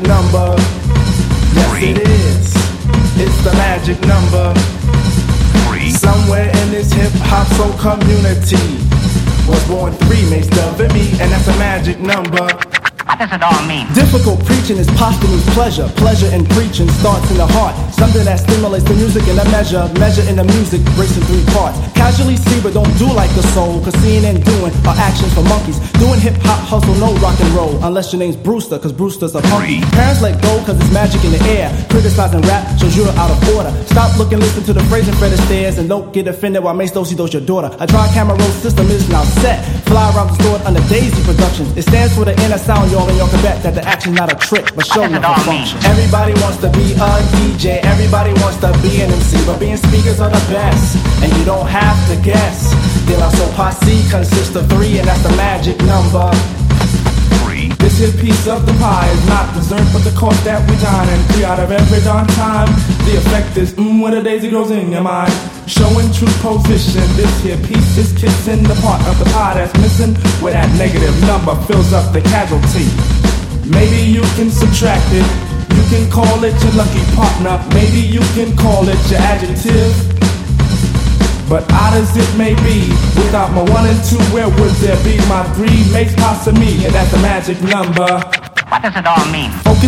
number. Yes, it is. It's the magic number. Somewhere in this hip-hop soul community was born three mates, Dub and me, and that's a magic number. What does it all mean? Difficult preaching is posthumous pleasure. Pleasure in preaching starts in the heart. Something that stimulates the music in a measure. Measure in the music breaks in three parts. Casually see but don't do like the soul, cause seeing and doing are actions for monkeys. Doing hip-hop hustle, no rock and roll, unless your name's Brewster, cause Brewster's a punky. Parents let go cause it's magic in the air. Criticizing rap shows you're out of order. Stop looking, listen to the phrasing Fred Astaire, and don't get offended while Mace Dosey does your daughter. A tri-camera roll system is now set. Fly around the store under Daisy Productions. It stands for the inner sound, y'all, and y'all can bet that the action's not a trick, but show enough a function. Everybody wants to be a DJ, everybody wants to be an MC, but being speakers are the best, and you don't have to guess. De La Soul Posse consists of three, and that's the magic number. This here piece of the pie is not dessert, but the course that we dine in. 3 out of every darn time. The effect is when a daisy grows in your mind. Showing true position. This here piece is kissing the part of the pie that's missing, where that negative number fills up the casualty. Maybe you can subtract it. You can call it your lucky partner. Maybe you can call it your adjective. But odd as it may be, without my 1 and 2, where would there be my 3 mates past me? And that's the magic number. What does it all mean?